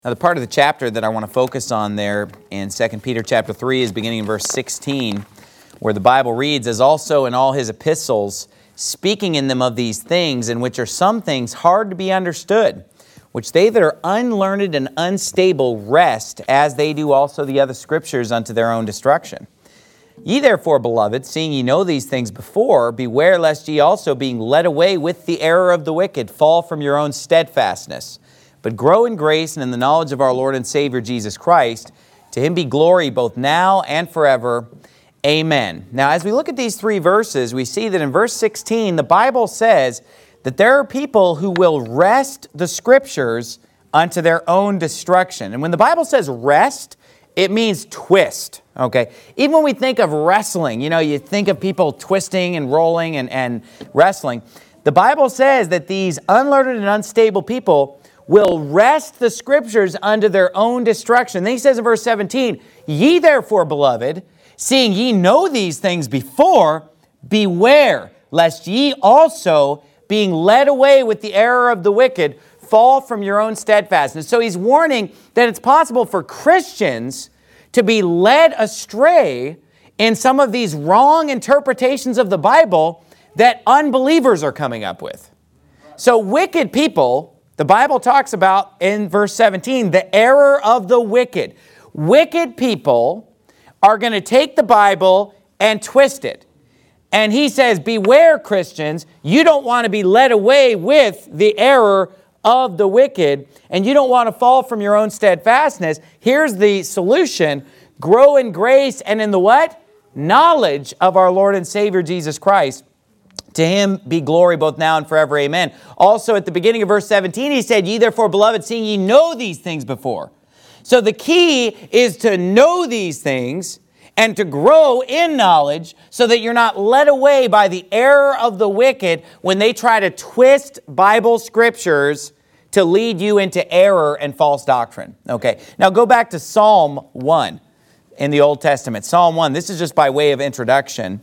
Now, the part of the chapter that I want to focus on there in 2 Peter chapter 3 is beginning in verse 16, where the Bible reads, "As also in all his epistles, speaking in them of these things, in which are some things hard to be understood, which they that are unlearned and unstable wrest, as they do also the other scriptures unto their own destruction. Ye therefore, beloved, seeing ye know these things before, beware lest ye also, being led away with the error of the wicked, fall from your own steadfastness. But grow in grace and in the knowledge of our Lord and Savior Jesus Christ. To him be glory both now and forever. Amen." Now, as we look at these three verses, we see that in verse 16, the Bible says that there are people who will wrest the Scriptures unto their own destruction. And when the Bible says wrest, it means twist, okay? Even when we think of wrestling, you think of people twisting and rolling and wrestling. The Bible says that these unlearned and unstable people will wrest the Scriptures unto their own destruction. Then he says in verse 17, "Ye therefore, beloved, seeing ye know these things before, beware, lest ye also, being led away with the error of the wicked, fall from your own steadfastness." So he's warning that it's possible for Christians to be led astray in some of these wrong interpretations of the Bible that unbelievers are coming up with. So wicked people, the Bible talks about in verse 17, the error of the wicked. Wicked people are going to take the Bible and twist it. And he says, beware, Christians, you don't want to be led away with the error of the wicked, and you don't want to fall from your own steadfastness. Here's the solution: grow in grace and in the what? Knowledge of our Lord and Savior Jesus Christ. To him be glory both now and forever. Amen. Also at the beginning of verse 17, he said, "Ye therefore, beloved, seeing ye know these things before." So the key is to know these things and to grow in knowledge so that you're not led away by the error of the wicked when they try to twist Bible scriptures to lead you into error and false doctrine. Okay, now go back to Psalm 1 in the Old Testament. Psalm 1, this is just by way of introduction.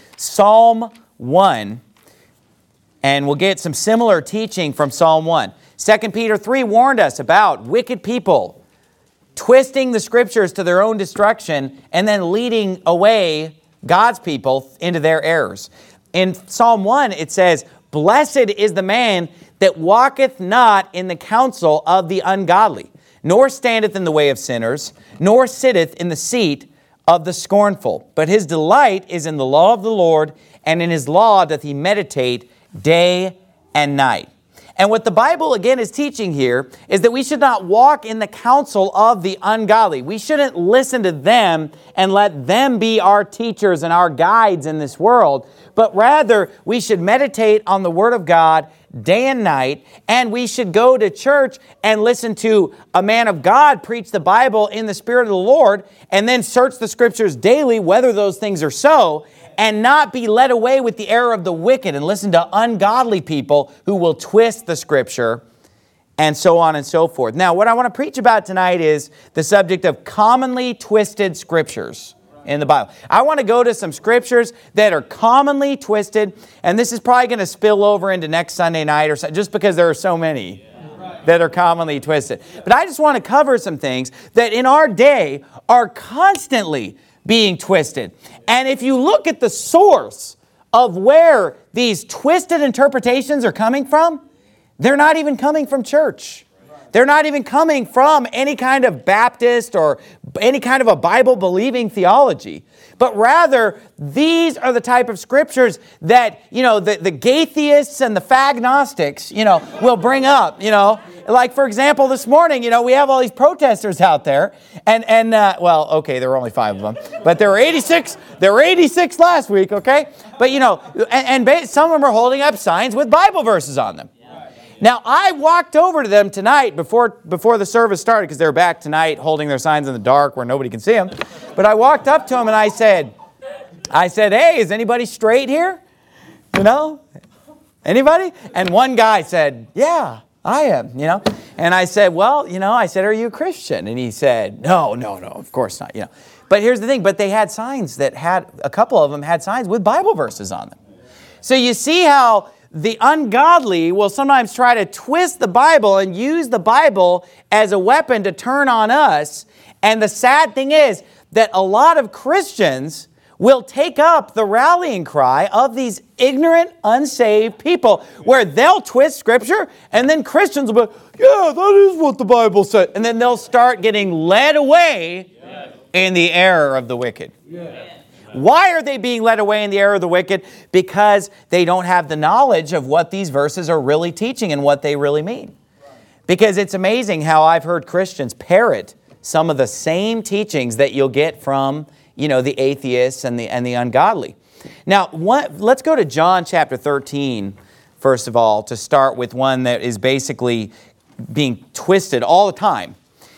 Psalm 1, and we'll get some similar teaching from Psalm 1. 2 Peter 3 warned us about wicked people twisting the Scriptures to their own destruction and then leading away God's people into their errors. In Psalm 1, it says, "Blessed is the man that walketh not in the counsel of the ungodly, nor standeth in the way of sinners, nor sitteth in the seat of the scornful. But his delight is in the law of the Lord, and in his law doth he meditate day and night." And what the Bible, again, is teaching here is that we should not walk in the counsel of the ungodly. We shouldn't listen to them and let them be our teachers and our guides in this world, but rather we should meditate on the Word of God day and night, and we should go to church and listen to a man of God preach the Bible in the Spirit of the Lord, and then search the Scriptures daily whether those things are so, and not be led away with the error of the wicked and listen to ungodly people who will twist the Scripture, and so on and so forth. Now, what I want to preach about tonight is the subject of commonly twisted Scriptures in the Bible. I want to go to some Scriptures that are commonly twisted, and this is probably going to spill over into next Sunday night or so, just because there are so many that are commonly twisted. But I just want to cover some things that in our day are constantly being twisted. And if you look at the source of where these twisted interpretations are coming from, they're not even coming from church. They're not even coming from any kind of Baptist or any kind of a Bible-believing theology. But rather, these are the type of scriptures that, the Gaitheists and the Fagnostics, will bring up, Like, for example, this morning, we have all these protesters out there. Well, okay, there were only 5 of them. But there were 86. There were 86 last week, okay? But, some of them are holding up signs with Bible verses on them. Now, I walked over to them tonight before the service started, because they were back tonight holding their signs in the dark where nobody can see them. But I walked up to them and I said, "Hey, is anybody straight here? Anybody?" And one guy said, "Yeah, I am, And I said, "Well, are you a Christian?" And he said, No, of course not, But here's the thing, but they had signs a couple of them had signs with Bible verses on them. So you see how the ungodly will sometimes try to twist the Bible and use the Bible as a weapon to turn on us. And the sad thing is that a lot of Christians will take up the rallying cry of these ignorant, unsaved people, where they'll twist Scripture, and then Christians will be, yeah, that is what the Bible said. And then they'll start getting led away in the error of the wicked. Why are they being led away in the error of the wicked? Because they don't have the knowledge of what these verses are really teaching and what they really mean. Because it's amazing how I've heard Christians parrot some of the same teachings that you'll get from, the atheists and the ungodly. Now, let's go to John chapter 13, first of all, to start with one that is basically being twisted all the time.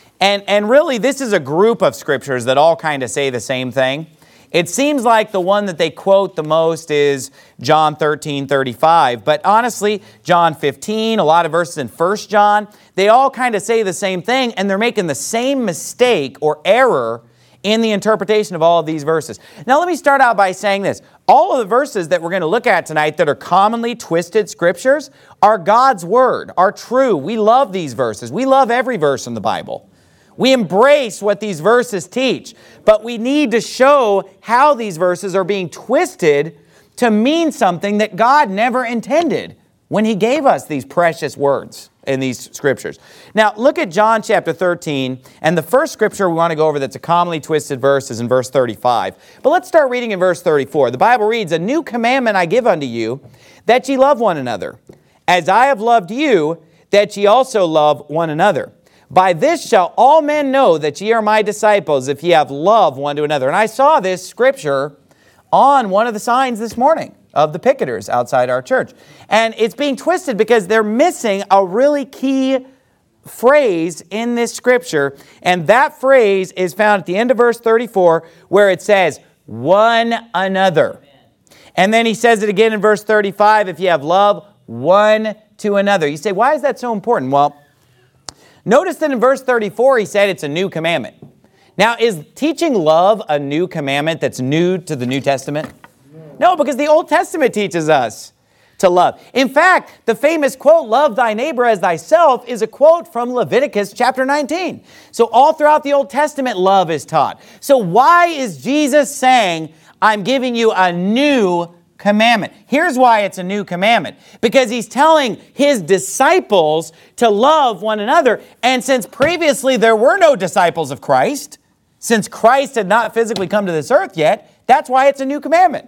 And really, this is a group of scriptures that all kind of say the same thing. It seems like the one that they quote the most is John 13:35. But honestly, John 15, a lot of verses in 1 John, they all kind of say the same thing, and they're making the same mistake or error in the interpretation of all of these verses. Now, let me start out by saying this. All of the verses that we're going to look at tonight that are commonly twisted scriptures are God's Word, are true. We love these verses. We love every verse in the Bible. We embrace what these verses teach, but we need to show how these verses are being twisted to mean something that God never intended when He gave us these precious words in these scriptures. Now, look at John chapter 13, and the first scripture we want to go over that's a commonly twisted verse is in verse 35. But let's start reading in verse 34. The Bible reads, "A new commandment I give unto you, that ye love one another. As I have loved you, that ye also love one another. By this shall all men know that ye are my disciples, if ye have love one to another." And I saw this scripture on one of the signs this morning of the picketers outside our church. And it's being twisted because they're missing a really key phrase in this scripture. And that phrase is found at the end of verse 34, where it says, "one another." And then he says it again in verse 35, "if ye have love one to another." You say, why is that so important? Well, notice that in verse 34, he said it's a new commandment. Now, is teaching love a new commandment that's new to the New Testament? No, because the Old Testament teaches us to love. In fact, the famous quote, "Love thy neighbor as thyself," is a quote from Leviticus chapter 19. So all throughout the Old Testament, love is taught. So why is Jesus saying, "I'm giving you a new commandment"? Here's why it's a new commandment. Because He's telling His disciples to love one another. And since previously there were no disciples of Christ, since Christ had not physically come to this earth yet, that's why it's a new commandment.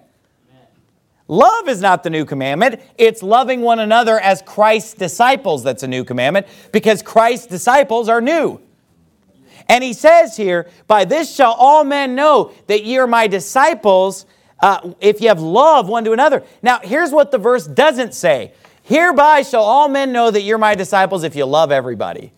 Love is not the new commandment. It's loving one another as Christ's disciples that's a new commandment, because Christ's disciples are new. And He says here, "By this shall all men know that ye are my disciples, if you have love one to another." Now, here's what the verse doesn't say. "Hereby shall all men know that you're my disciples if you love everybody."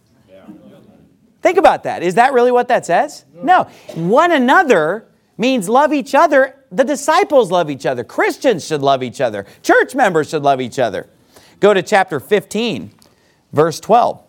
Think about that. Is that really what that says? No. One another means love each other. The disciples love each other. Christians should love each other. Church members should love each other. Go to chapter 15, verse 12.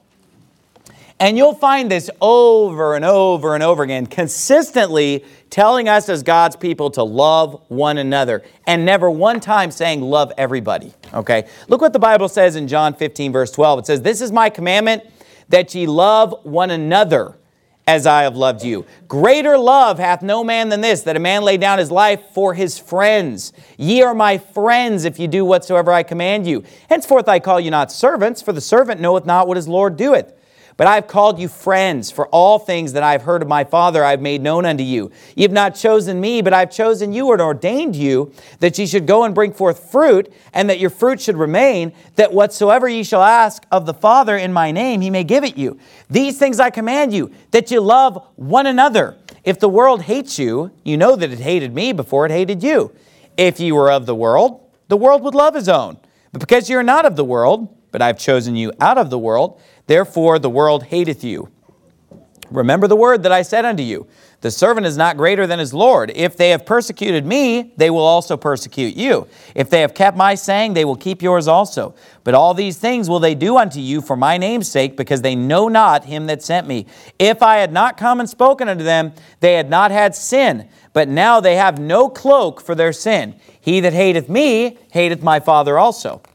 And you'll find this over and over and over again, consistently telling us as God's people to love one another, and never one time saying love everybody. Okay? Look what the Bible says in John 15, verse 12. It says, "This is my commandment, that ye love one another as I have loved you. Greater love hath no man than this, that a man lay down his life for his friends. Ye are my friends if ye do whatsoever I command you. Henceforth I call you not servants, for the servant knoweth not what his Lord doeth. But I have called you friends, for all things that I have heard of my Father I have made known unto you. Ye have not chosen me, but I have chosen you and ordained you, that ye should go and bring forth fruit, and that your fruit should remain, that whatsoever ye shall ask of the Father in my name, He may give it you. These things I command you, that ye love one another. If the world hates you, you know that it hated me before it hated you. If ye were of the world would love his own. But because ye are not of the world, but I have chosen you out of the world, therefore the world hateth you. Remember the word that I said unto you. The servant is not greater than his Lord. If they have persecuted me, they will also persecute you. If they have kept my saying, they will keep yours also. But all these things will they do unto you for my name's sake, because they know not him that sent me. If I had not come and spoken unto them, they had not had sin. But now they have no cloak for their sin. He that hateth me, hateth my Father also.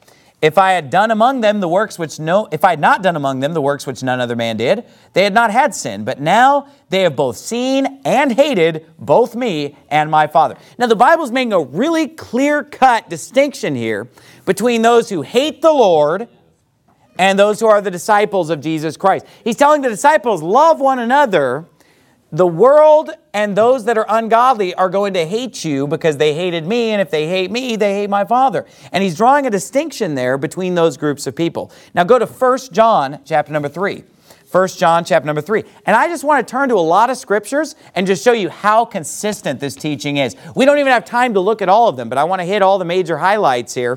If I had done among them the works which if I had not done among them the works which none other man did, they had not had sin. But now they have both seen and hated both me and my Father. Now the Bible's making a really clear-cut distinction here between those who hate the Lord and those who are the disciples of Jesus Christ. He's telling the disciples, love one another. The world and those that are ungodly are going to hate you because they hated me, and if they hate me, they hate my Father. And he's drawing a distinction there between those groups of people. Now go to 1 John chapter number 3. 1 John chapter number 3. And I just want to turn to a lot of scriptures and just show you how consistent this teaching is. We don't even have time to look at all of them, but I want to hit all the major highlights here.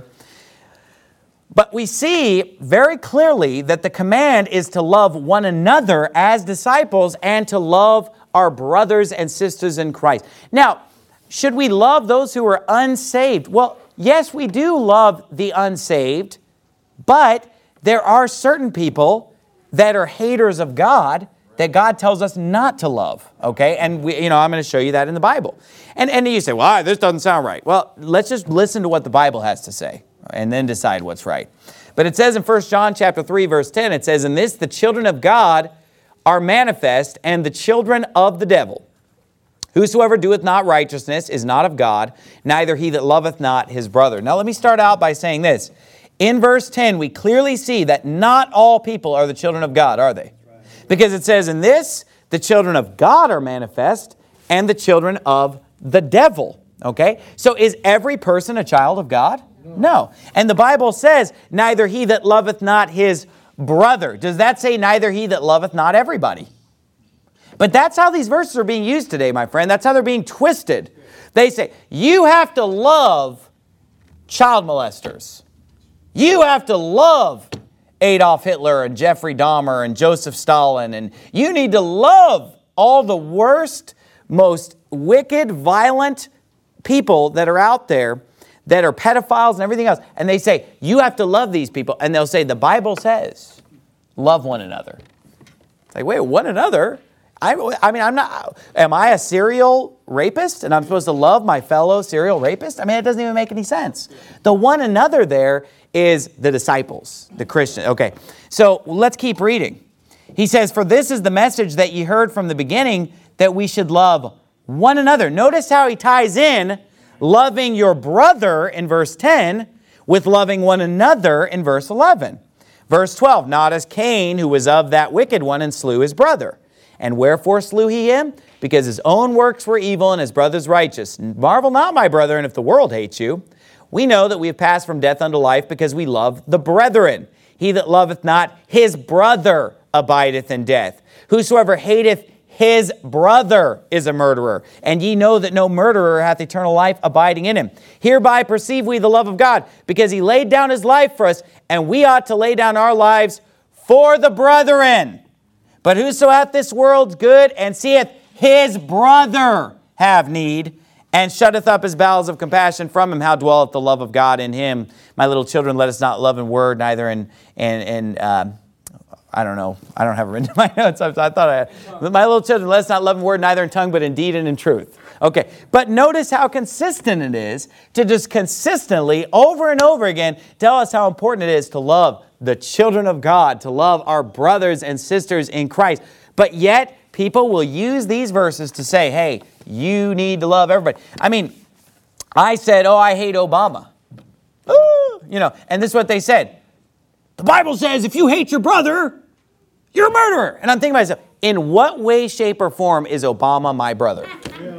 But we see very clearly that the command is to love one another as disciples and to love our brothers and sisters in Christ. Now, should we love those who are unsaved? Well, yes, we do love the unsaved, but there are certain people that are haters of God that God tells us not to love, okay? And I'm going to show you that in the Bible. And you say, well, this doesn't sound right. Well, let's just listen to what the Bible has to say and then decide what's right. But it says in 1 John chapter 3, verse 10, it says, "In this the children of God are manifest, and the children of the devil. Whosoever doeth not righteousness is not of God, neither he that loveth not his brother." Now let me start out by saying this. In verse 10, we clearly see that not all people are the children of God, are they? Because it says, "In this the children of God are manifest, and the children of the devil." Okay? So is every person a child of God? No. And the Bible says, "Neither he that loveth not his brother." Does that say neither he that loveth not everybody? But that's how these verses are being used today, my friend. That's how they're being twisted. They say, you have to love child molesters. You have to love Adolf Hitler and Jeffrey Dahmer and Joseph Stalin. And you need to love all the worst, most wicked, violent people that are out there that are pedophiles and everything else. And they say, you have to love these people. And they'll say, the Bible says, love one another. It's like, wait, one another? Am I a serial rapist and I'm supposed to love my fellow serial rapist? I mean, it doesn't even make any sense. The one another there is the disciples, the Christians. Okay, so let's keep reading. He says, "For this is the message that ye heard from the beginning, that we should love one another." Notice how he ties in loving your brother in verse 10 with loving one another in verse 11. Verse 12, "Not as Cain, who was of that wicked one, and slew his brother. And wherefore slew he him? Because his own works were evil and his brother's righteous. Marvel not, my brethren, if the world hates you. We know that we have passed from death unto life, because we love the brethren. He that loveth not his brother abideth in death. Whosoever hateth his brother is a murderer. And ye know that no murderer hath eternal life abiding in him. Hereby perceive we the love of God, because he laid down his life for us, and we ought to lay down our lives for the brethren. But whoso hath this world's good, and seeth his brother have need, and shutteth up his bowels of compassion from him, how dwelleth the love of God in him? My little children, let us not love in word, neither in I don't know. I don't have it written in my notes. I thought I had. My little children, let us not love in word, neither in tongue, but in deed and in truth. Okay, but notice how consistent it is to just consistently, over and over again, tell us how important it is to love the children of God, to love our brothers and sisters in Christ. But yet, people will use these verses to say, hey, you need to love everybody. I mean, I said, I hate Obama. Ooh, and this is what they said. The Bible says if you hate your brother, you're a murderer. And I'm thinking to myself, in what way, shape, or form is Obama my brother?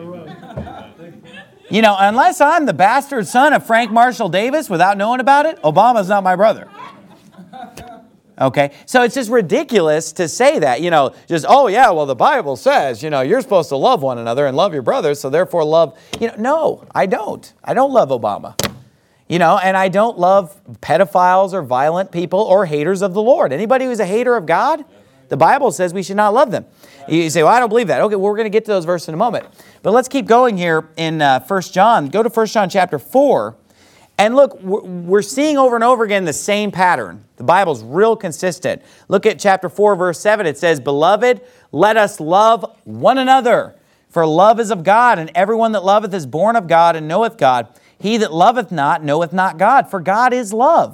Unless I'm the bastard son of Frank Marshall Davis without knowing about it, Obama's not my brother. Okay, so it's just ridiculous to say that, the Bible says, you're supposed to love one another and love your brothers, so therefore love, no, I don't. I don't love Obama. And I don't love pedophiles or violent people or haters of the Lord. Anybody who's a hater of God, the Bible says we should not love them. You say, well, I don't believe that. Okay, well, we're going to get to those verses in a moment. But let's keep going here in 1 John. Go to 1 John chapter 4. And look, we're seeing over and over again the same pattern. The Bible's real consistent. Look at chapter 4, verse 7. It says, "Beloved, let us love one another. For love is of God, and everyone that loveth is born of God and knoweth God. He that loveth not knoweth not God, for God is love.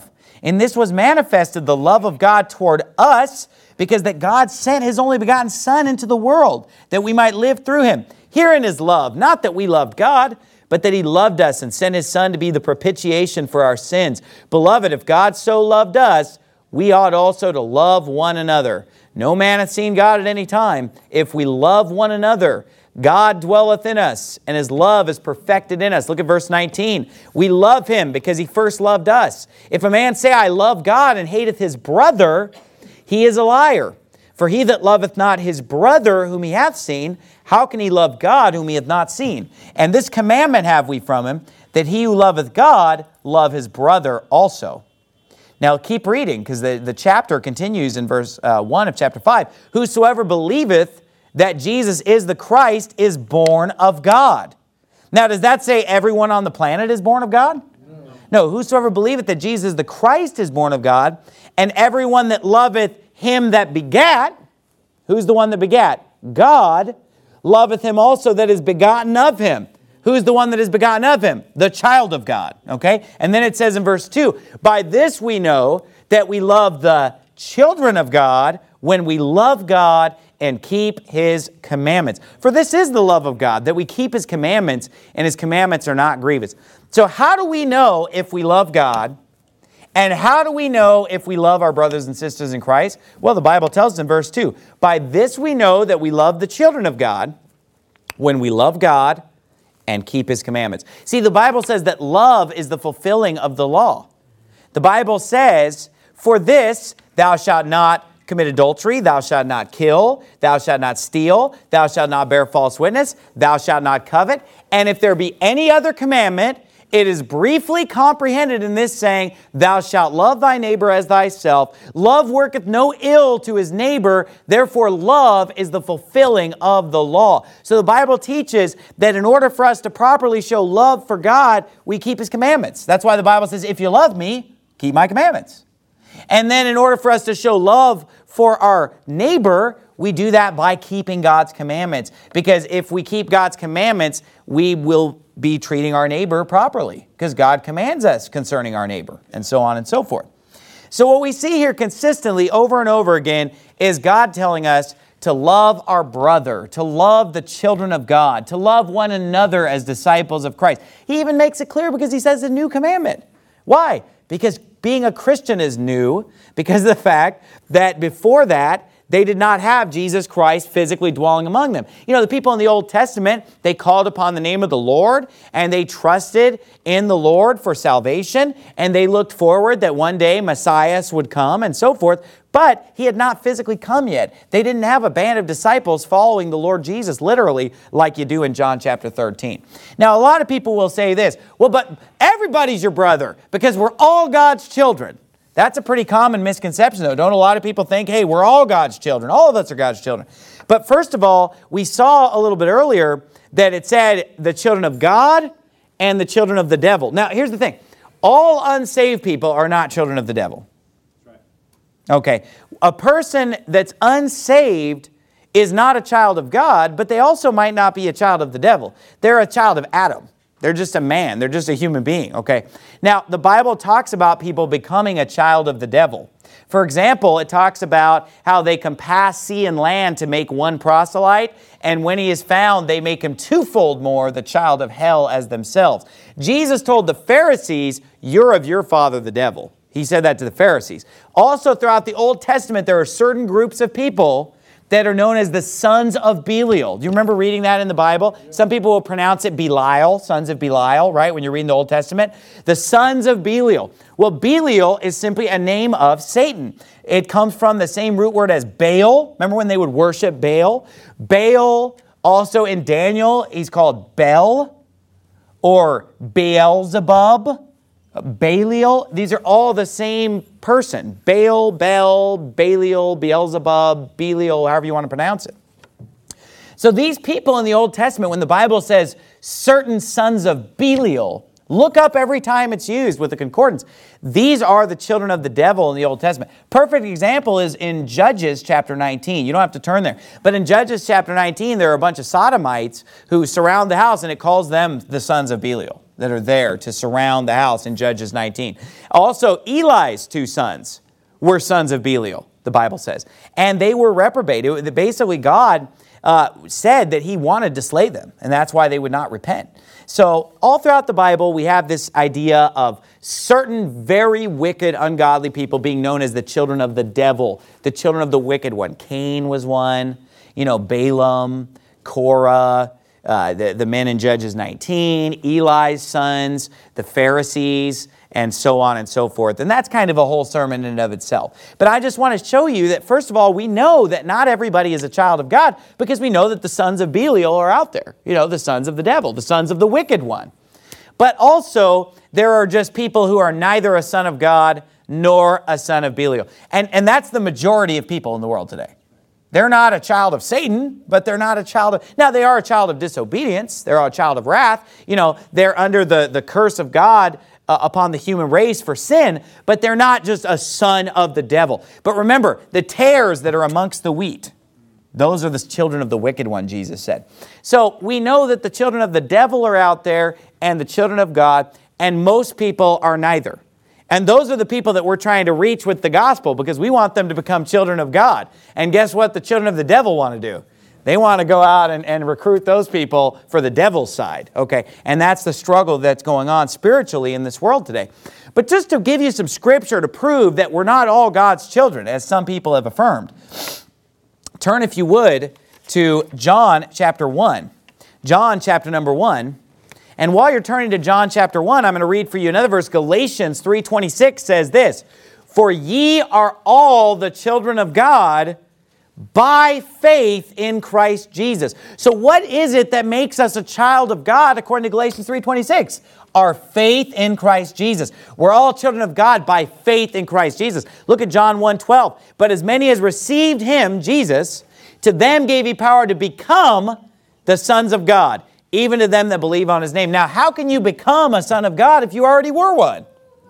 In this was manifested the love of God toward us, because that God sent His only begotten Son into the world, that we might live through Him. Herein is love, not that we loved God, but that He loved us and sent His Son to be the propitiation for our sins. Beloved, if God so loved us, we ought also to love one another. No man hath seen God at any time. If we love one another, God dwelleth in us, and His love is perfected in us. Look at verse 19. We love Him because He first loved us. If a man say, I love God, and hateth his brother, he is a liar. For he that loveth not his brother whom he hath seen, how can he love God whom he hath not seen? And this commandment have we from Him, that he who loveth God love his brother also. Now keep reading, because the chapter continues in verse 1 of chapter 5. Whosoever believeth that Jesus is the Christ is born of God. Now does that say everyone on the planet is born of God? No, whosoever believeth that Jesus the Christ is born of God, and everyone that loveth Him that begat, who's the one that begat? God, loveth Him also that is begotten of Him. Who's the one that is begotten of Him? The child of God, okay? And then it says in verse 2, by this we know that we love the children of God, when we love God and keep His commandments. For this is the love of God, that we keep His commandments, and His commandments are not grievous. So how do we know if we love God? And how do we know if we love our brothers and sisters in Christ? Well, the Bible tells us in verse 2, by this we know that we love the children of God, when we love God and keep His commandments. See, the Bible says that love is the fulfilling of the law. The Bible says, for this thou shalt not commit adultery, thou shalt not kill, thou shalt not steal, thou shalt not bear false witness, thou shalt not covet. And if there be any other commandment, it is briefly comprehended in this saying, thou shalt love thy neighbor as thyself. Love worketh no ill to his neighbor. Therefore, love is the fulfilling of the law. So the Bible teaches that in order for us to properly show love for God, we keep His commandments. That's why the Bible says, if you love me, keep my commandments. And then in order for us to show love for our neighbor, we do that by keeping God's commandments. Because if we keep God's commandments, we will be treating our neighbor properly, because God commands us concerning our neighbor, and so on and so forth. So what we see here consistently over and over again is God telling us to love our brother, to love the children of God, to love one another as disciples of Christ. He even makes it clear because He says a new commandment. Why? Because being a Christian is new, because of the fact that before that, they did not have Jesus Christ physically dwelling among them. You know, the people in the Old Testament, they called upon the name of the Lord, and they trusted in the Lord for salvation, and they looked forward that one day Messiah would come and so forth, but He had not physically come yet. They didn't have a band of disciples following the Lord Jesus literally like you do in John chapter 13. Now, a lot of people will say this, well, but everybody's your brother because we're all God's children. That's a pretty common misconception, though. Don't a lot of people think, hey, we're all God's children. All of us are God's children. But first of all, we saw a little bit earlier that it said the children of God and the children of the devil. Now, here's the thing. All unsaved people are not children of the devil. That's right. Okay. A person that's unsaved is not a child of God, but they also might not be a child of the devil. They're a child of Adam. They're just a man. They're just a human being, okay? Now, the Bible talks about people becoming a child of the devil. For example, it talks about how they can pass sea and land to make one proselyte, and when he is found, they make him twofold more the child of hell as themselves. Jesus told the Pharisees, you're of your father the devil. He said that to the Pharisees. Also, throughout the Old Testament, there are certain groups of people that are known as the sons of Belial. Do you remember reading that in the Bible? Some people will pronounce it Belial, sons of Belial, right, when you're reading the Old Testament. The sons of Belial. Well, Belial is simply a name of Satan. It comes from the same root word as Baal. Remember when they would worship Baal? Baal, also in Daniel, he's called Bel or Beelzebub. Belial, these are all the same person. Baal, Bel, Belial, Beelzebub, Belial, however you want to pronounce it. So these people in the Old Testament, when the Bible says certain sons of Belial, look up every time it's used with the concordance. These are the children of the devil in the Old Testament. Perfect example is in Judges chapter 19. You don't have to turn there. But in Judges chapter 19, there are a bunch of sodomites who surround the house, and it calls them the sons of Belial. that are there to surround the house in Judges 19. Also, Eli's 2 sons were sons of Belial, the Bible says. And they were reprobate. Basically, God said that he wanted to slay them, and that's why they would not repent. So all throughout the Bible, we have this idea of certain very wicked, ungodly people being known as the children of the devil, the children of the wicked one. Cain was one, Balaam, Korah, the men in Judges 19, Eli's sons, the Pharisees, and so on and so forth. And that's kind of a whole sermon in and of itself. But I just want to show you that, first of all, we know that not everybody is a child of God because we know that the sons of Belial are out there. The sons of the devil, the sons of the wicked one. But also, there are just people who are neither a son of God nor a son of Belial. And that's the majority of people in the world today. They're not a child of Satan, but they're not a child of... Now, they are a child of disobedience. They're a child of wrath. They're under the curse of God upon the human race for sin, but they're not just a son of the devil. But remember, the tares that are amongst the wheat, those are the children of the wicked one, Jesus said. So we know that the children of the devil are out there and the children of God, and most people are neither. And those are the people that we're trying to reach with the gospel because we want them to become children of God. And guess what the children of the devil want to do? They want to go out and recruit those people for the devil's side, okay? And that's the struggle that's going on spiritually in this world today. But just to give you some scripture to prove that we're not all God's children, as some people have affirmed, turn, if you would, to John chapter 1. John chapter number 1. And while you're turning to John chapter 1, I'm going to read for you another verse. Galatians 3:26 says this, "For ye are all the children of God by faith in Christ Jesus." So what is it that makes us a child of God according to Galatians 3:26? Our faith in Christ Jesus. We're all children of God by faith in Christ Jesus. Look at John 1:12. "But as many as received him," Jesus, "to them gave he power to become the sons of God, even to them that believe on his name." Now, how can you become a son of God if you already were one?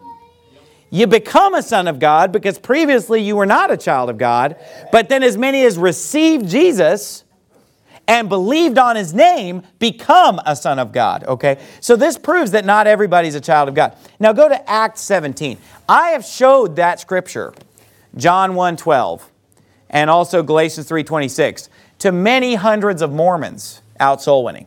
You become a son of God because previously you were not a child of God. But then as many as received Jesus and believed on his name become a son of God. Okay? So this proves that not everybody's a child of God. Now go to Acts 17. I have showed that scripture, John 1:12, and also Galatians 3:26, to many hundreds of Mormons out soul winning.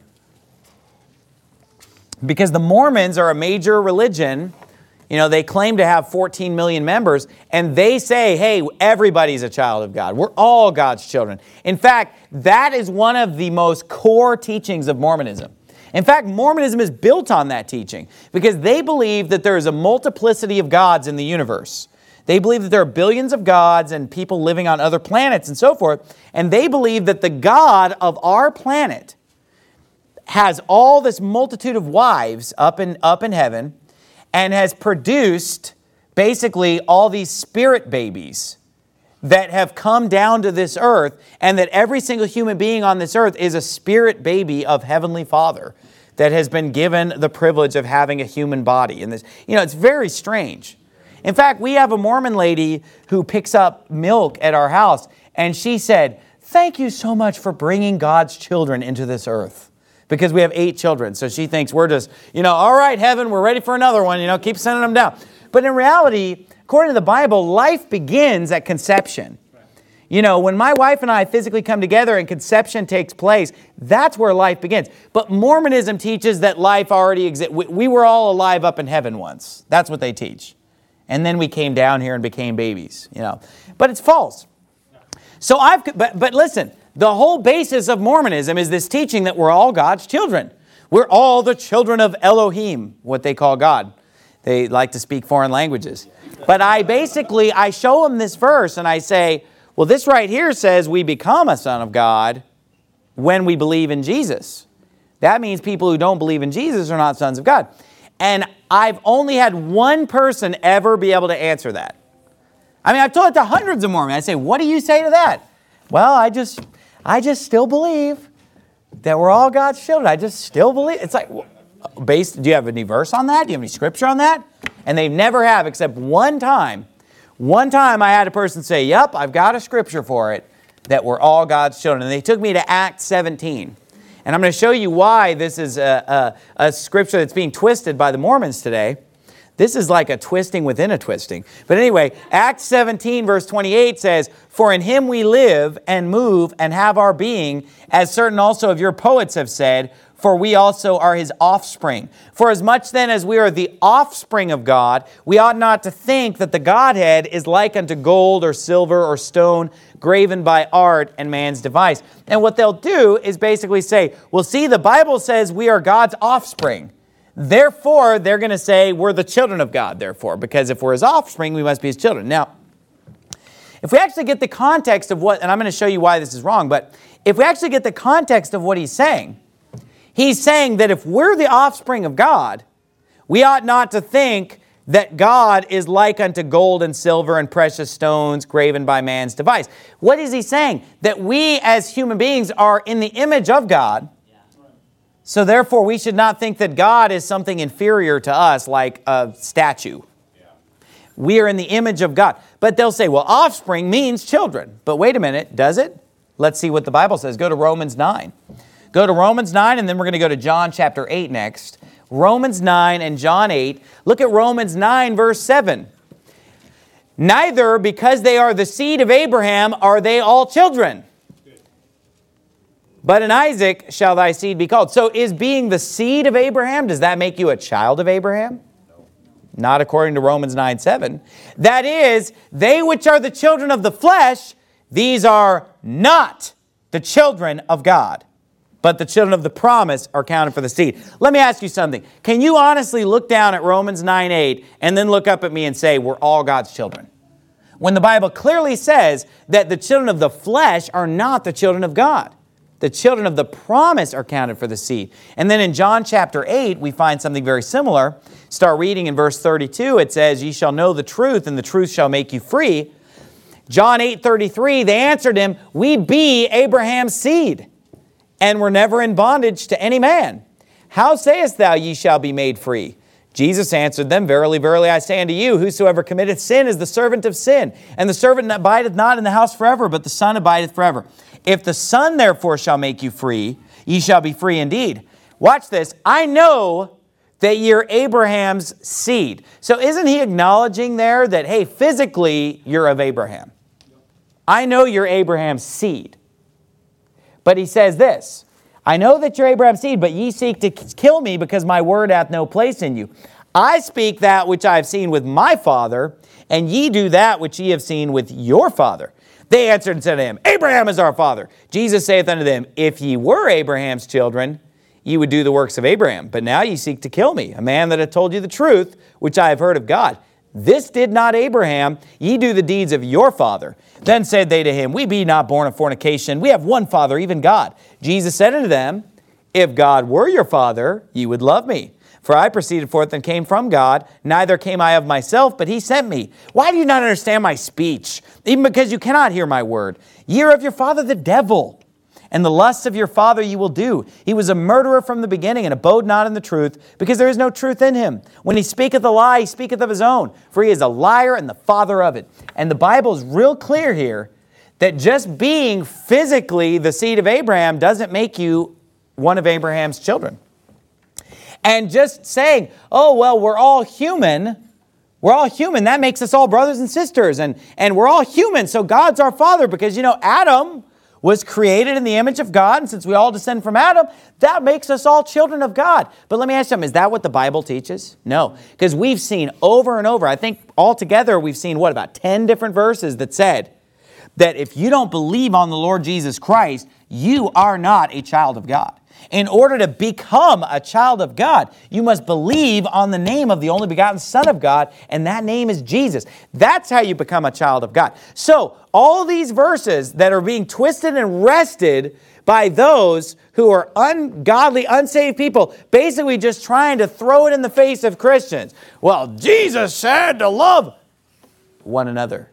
Because the Mormons are a major religion. They claim to have 14 million members, and they say, hey, everybody's a child of God. We're all God's children. In fact, that is one of the most core teachings of Mormonism. In fact, Mormonism is built on that teaching because they believe that there is a multiplicity of gods in the universe. They believe that there are billions of gods and people living on other planets and so forth, and they believe that the God of our planet has all this multitude of wives up in heaven, and has produced basically all these spirit babies that have come down to this earth, and that every single human being on this earth is a spirit baby of Heavenly Father that has been given the privilege of having a human body. And this, it's very strange. In fact, we have a Mormon lady who picks up milk at our house, and she said, "Thank you so much for bringing God's children into this earth." Because we have 8 children. So she thinks we're just, all right, heaven, we're ready for another one. Keep sending them down. But in reality, according to the Bible, life begins at conception. When my wife and I physically come together and conception takes place, that's where life begins. But Mormonism teaches that life already exists. We were all alive up in heaven once. That's what they teach. And then we came down here and became babies, But it's false. So but listen, the whole basis of Mormonism is this teaching that we're all God's children. We're all the children of Elohim, what they call God. They like to speak foreign languages. But I show them this verse and I say, well, this right here says we become a son of God when we believe in Jesus. That means people who don't believe in Jesus are not sons of God. And I've only had one person ever be able to answer that. I've told it to hundreds of Mormons. I say, what do you say to that? Well, I just still believe that we're all God's children. I just still believe. It's like, do you have any verse on that? Do you have any scripture on that? And they never have, except one time. One time I had a person say, yep, I've got a scripture for it, that we're all God's children. And they took me to Acts 17. And I'm going to show you why this is a scripture that's being twisted by the Mormons today. This is like a twisting within a twisting. But anyway, Acts 17 verse 28 says, "For in him we live and move and have our being, as certain also of your poets have said, for we also are his offspring. For as much then as we are the offspring of God, we ought not to think that the Godhead is like unto gold or silver or stone, graven by art and man's device." And what they'll do is basically say, well, see, the Bible says we are God's offspring. Therefore, they're going to say we're the children of God, therefore, because if we're his offspring, we must be his children. Now, if we actually get the context of what, and I'm going to show you why this is wrong, but if we actually get the context of what he's saying that if we're the offspring of God, we ought not to think that God is like unto gold and silver and precious stones graven by man's device. What is he saying? That we as human beings are in the image of God. So therefore, we should not think that God is something inferior to us like a statue. We are in the image of God. But they'll say, well, offspring means children. But wait a minute, does it? Let's see what the Bible says. Go to Romans 9. Go to Romans 9, and then we're going to go to John chapter 8 next. Romans 9 and John 8. Look at Romans 9, verse 7. "Neither, because they are the seed of Abraham, are they all children. But in Isaac shall thy seed be called." So is being the seed of Abraham, does that make you a child of Abraham? No. Not according to Romans 9:7. "That is, they which are the children of the flesh, these are not the children of God. But the children of the promise are counted for the seed." Let me ask you something. Can you honestly look down at Romans 9:8 and then look up at me and say, we're all God's children? When the Bible clearly says that the children of the flesh are not the children of God. The children of the promise are counted for the seed. And then in John chapter 8, we find something very similar. Start reading in verse 32. It says, "Ye shall know the truth, and the truth shall make you free." John 8:33, they answered him, "We be Abraham's seed, and were never in bondage to any man. How sayest thou, ye shall be made free? Jesus answered them, Verily, verily, I say unto you, whosoever committeth sin is the servant of sin. And the servant abideth not in the house forever, but the Son abideth forever. If the Son therefore shall make you free, ye shall be free indeed." Watch this. "I know that you're Abraham's seed." So isn't he acknowledging there that, hey, physically, you're of Abraham? I know you're Abraham's seed. But he says this, "I know that you're Abraham's seed, but ye seek to kill me because my word hath no place in you. I speak that which I have seen with my father, and ye do that which ye have seen with your father." They answered and said to him, "Abraham is our father." Jesus saith unto them, "If ye were Abraham's children, ye would do the works of Abraham. But now ye seek to kill me, a man that hath told you the truth, which I have heard of God. This did not Abraham, ye do the deeds of your father. Then said they to him, We be not born of fornication, we have one Father, even God. Jesus said unto them, If God were your Father, ye would love me. For I proceeded forth and came from God, neither came I of myself, but he sent me. Why do you not understand my speech? Even because you cannot hear my word. Ye are of your father the devil, and the lusts of your father ye will do. He was a murderer from the beginning, and abode not in the truth, because there is no truth in him. When he speaketh a lie, he speaketh of his own, for he is a liar and the father of it. And the Bible is real clear here that just being physically the seed of Abraham doesn't make you one of Abraham's children. And just saying, oh, well, we're all human, that makes us all brothers and sisters, and we're all human, so God's our father, because, Adam was created in the image of God, and since we all descend from Adam, that makes us all children of God. But let me ask you something, is that what the Bible teaches? No, because we've seen over and over, I think altogether we've seen, about 10 different verses that said that if you don't believe on the Lord Jesus Christ, you are not a child of God. In order to become a child of God, you must believe on the name of the only begotten Son of God, and that name is Jesus. That's how you become a child of God. So, all these verses that are being twisted and wrested by those who are ungodly, unsaved people, basically just trying to throw it in the face of Christians. Well, Jesus said to love one another.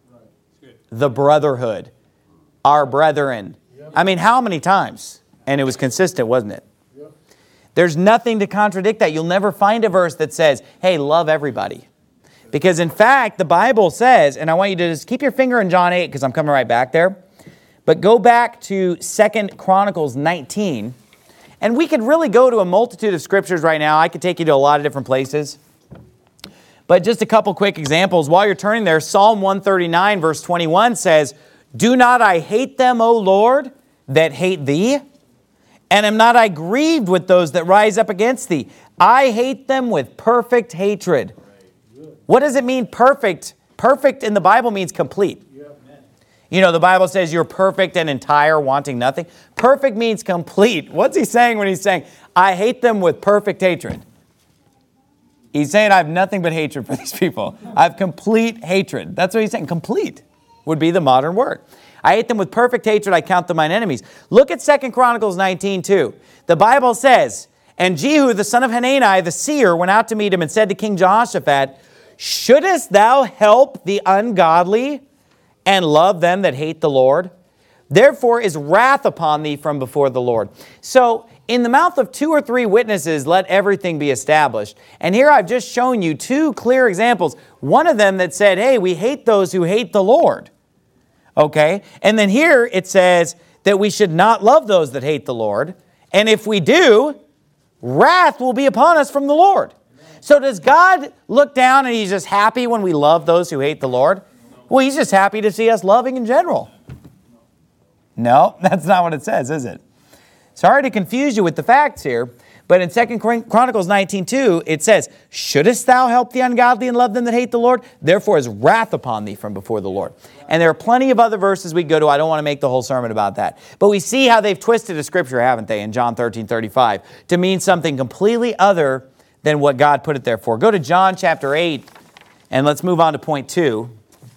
The brotherhood. Our brethren. I mean, how many times? And it was consistent, wasn't it? Yep. There's nothing to contradict that. You'll never find a verse that says, hey, love everybody. Because in fact, the Bible says, and I want you to just keep your finger in John 8 because I'm coming right back there. But go back to 2 Chronicles 19. And we could really go to a multitude of scriptures right now. I could take you to a lot of different places. But just a couple quick examples. While you're turning there, Psalm 139 verse 21 says, "Do not I hate them, O Lord, that hate thee? And am not I grieved with those that rise up against thee? I hate them with perfect hatred." What does it mean, perfect? Perfect in the Bible means complete. You know, the Bible says you're perfect and entire, wanting nothing. Perfect means complete. What's he saying when he's saying, I hate them with perfect hatred? He's saying I have nothing but hatred for these people. I have complete hatred. That's what he's saying. Complete would be the modern word. I hate them with perfect hatred. I count them mine enemies. Look at 2 Chronicles 19:2. The Bible says, "And Jehu, the son of Hanani, the seer, went out to meet him and said to King Jehoshaphat, Shouldest thou help the ungodly and love them that hate the Lord? Therefore is wrath upon thee from before the Lord." So, in the mouth of 2 or 3 witnesses, let everything be established. And here I've just shown you 2 clear examples. One of them that said, hey, we hate those who hate the Lord. Okay? And then here it says that we should not love those that hate the Lord. And if we do, wrath will be upon us from the Lord. So does God look down and he's just happy when we love those who hate the Lord? Well, he's just happy to see us loving in general. No, that's not what it says, is it? Sorry to confuse you with the facts here, but in 2 Chronicles 19:2, it says, "Shouldest thou help the ungodly and love them that hate the Lord? Therefore is wrath upon thee from before the Lord." And there are plenty of other verses we go to. I don't want to make the whole sermon about that. But we see how they've twisted a scripture, haven't they, in John 13:35, to mean something completely other than what God put it there for. Go to John chapter 8, and let's move on to point 2.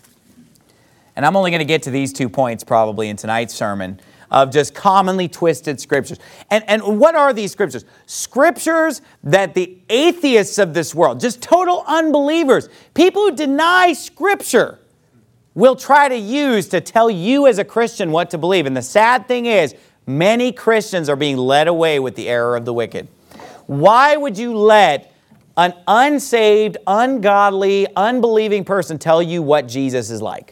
And I'm only going to get to these 2 points probably in tonight's sermon of just commonly twisted scriptures. And what are these scriptures? Scriptures that the atheists of this world, just total unbelievers, people who deny Scripture, will try to use to tell you as a Christian what to believe. And the sad thing is, many Christians are being led away with the error of the wicked. Why would you let an unsaved, ungodly, unbelieving person tell you what Jesus is like?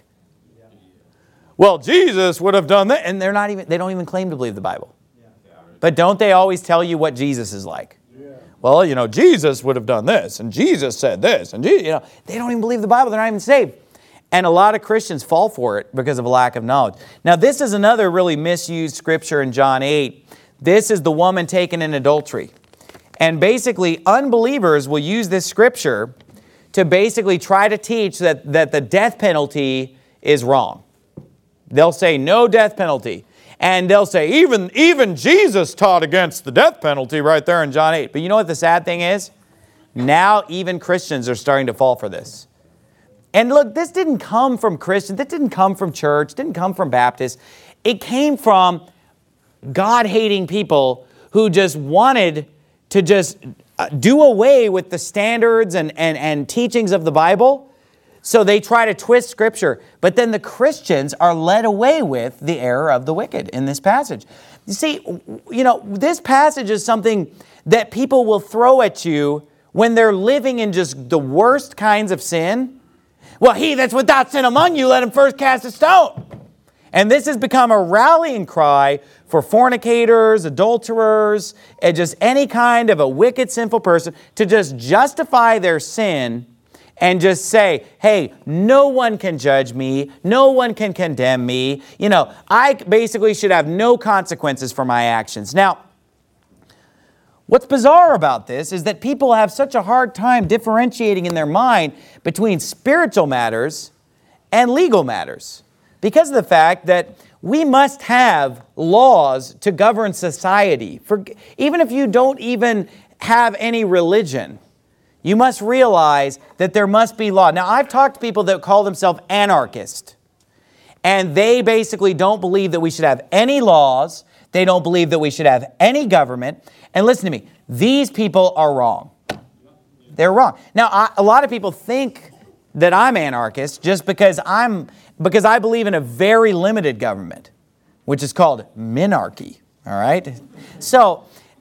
Well, Jesus would have done that. And they don't even claim to believe the Bible. But don't they always tell you what Jesus is like? Well, you know, Jesus would have done this, and Jesus said this, and they don't even believe the Bible. They're not even saved. And a lot of Christians fall for it because of a lack of knowledge. Now, this is another really misused scripture in John 8. This is the woman taken in adultery. And basically, unbelievers will use this scripture to basically try to teach that the death penalty is wrong. They'll say no death penalty. And they'll say even Jesus taught against the death penalty right there in John 8. But you know what the sad thing is? Now even Christians are starting to fall for this. And look, this didn't come from Christians. This didn't come from church. It didn't come from Baptists. It came from God-hating people who just wanted to just do away with the standards and teachings of the Bible. So they try to twist Scripture. But then the Christians are led away with the error of the wicked in this passage. You see, this passage is something that people will throw at you when they're living in just the worst kinds of sin. Well, he that's without sin among you, let him first cast a stone. And this has become a rallying cry for fornicators, adulterers, and just any kind of a wicked, sinful person to just justify their sin and just say, hey, no one can judge me. No one can condemn me. I basically should have no consequences for my actions. Now, what's bizarre about this is that people have such a hard time differentiating in their mind between spiritual matters and legal matters because of the fact that we must have laws to govern society. Even if you don't even have any religion, you must realize that there must be law. Now, I've talked to people that call themselves anarchists, and they basically don't believe that we should have any laws. They don't believe that we should have any government. And listen to me, these people are wrong. They're wrong. Now, a lot of people think that I'm anarchist just because I believe in a very limited government, which is called minarchy. All right? So,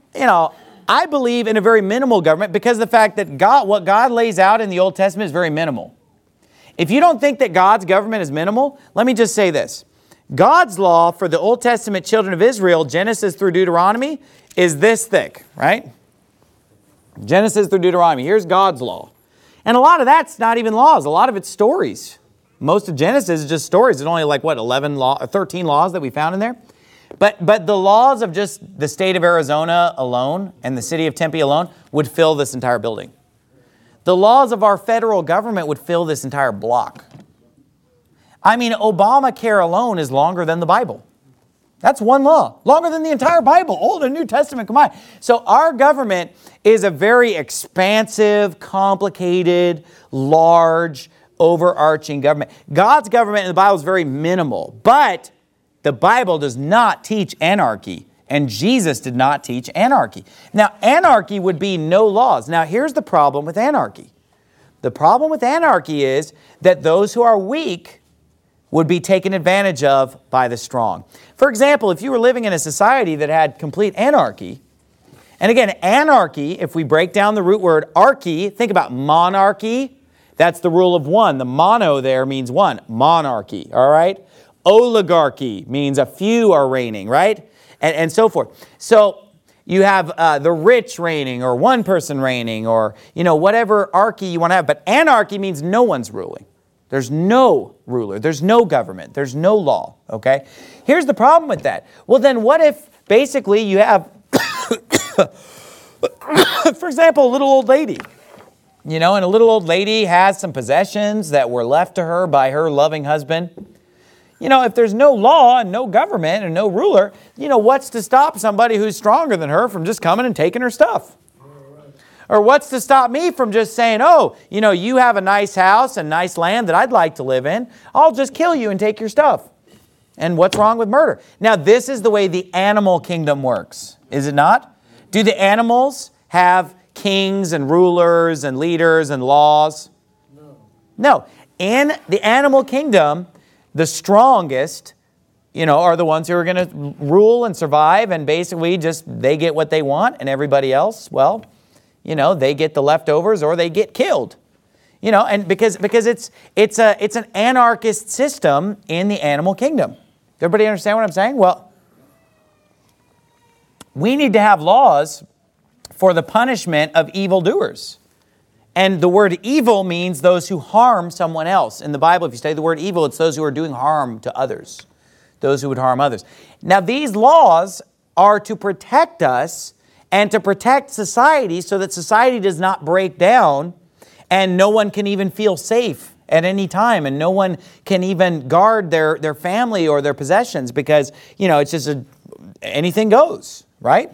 I believe in a very minimal government because of the fact that what God lays out in the Old Testament is very minimal. If you don't think that God's government is minimal, let me just say this. God's law for the Old Testament children of Israel, Genesis through Deuteronomy, is this thick, right? Genesis through Deuteronomy. Here's God's law. And a lot of that's not even laws. A lot of it's stories. Most of Genesis is just stories. There's only 13 laws that we found in there. But the laws of just the state of Arizona alone and the city of Tempe alone would fill this entire building. The laws of our federal government would fill this entire block. I mean, Obamacare alone is longer than the Bible. That's one law, longer than the entire Bible, Old and New Testament combined. So our government is a very expansive, complicated, large, overarching government. God's government in the Bible is very minimal, but the Bible does not teach anarchy, and Jesus did not teach anarchy. Now, anarchy would be no laws. Now, here's the problem with anarchy. The problem with anarchy is that those who are weak would be taken advantage of by the strong. For example, if you were living in a society that had complete anarchy, and again, anarchy, if we break down the root word archy, think about monarchy. That's the rule of one. The mono there means one. Monarchy, all right? Oligarchy means a few are reigning, right? And so forth. So you have the rich reigning or one person reigning or, whatever archy you want to have. But anarchy means no one's ruling. There's no ruler. There's no government. There's no law, okay? Here's the problem with that. Well, then what if basically you have, for example, a little old lady. And a little old lady has some possessions that were left to her by her loving husband. If there's no law and no government and no ruler, what's to stop somebody who's stronger than her from just coming and taking her stuff? Or what's to stop me from just saying, you have a nice house and nice land that I'd like to live in. I'll just kill you and take your stuff. And what's wrong with murder? Now, this is the way the animal kingdom works, is it not? Do the animals have kings and rulers and leaders and laws? No. In the animal kingdom, the strongest, are the ones who are going to rule and survive, and basically they get what they want, and everybody else, they get the leftovers or they get killed. And because it's an anarchist system in the animal kingdom. Everybody understand what I'm saying? Well, we need to have laws for the punishment of evildoers. And the word evil means those who harm someone else. In the Bible, if you study the word evil, it's those who are doing harm to others. Those who would harm others. Now, these laws are to protect us and to protect society so that society does not break down and no one can even feel safe at any time and no one can even guard their family or their possessions because, it's just anything goes, right?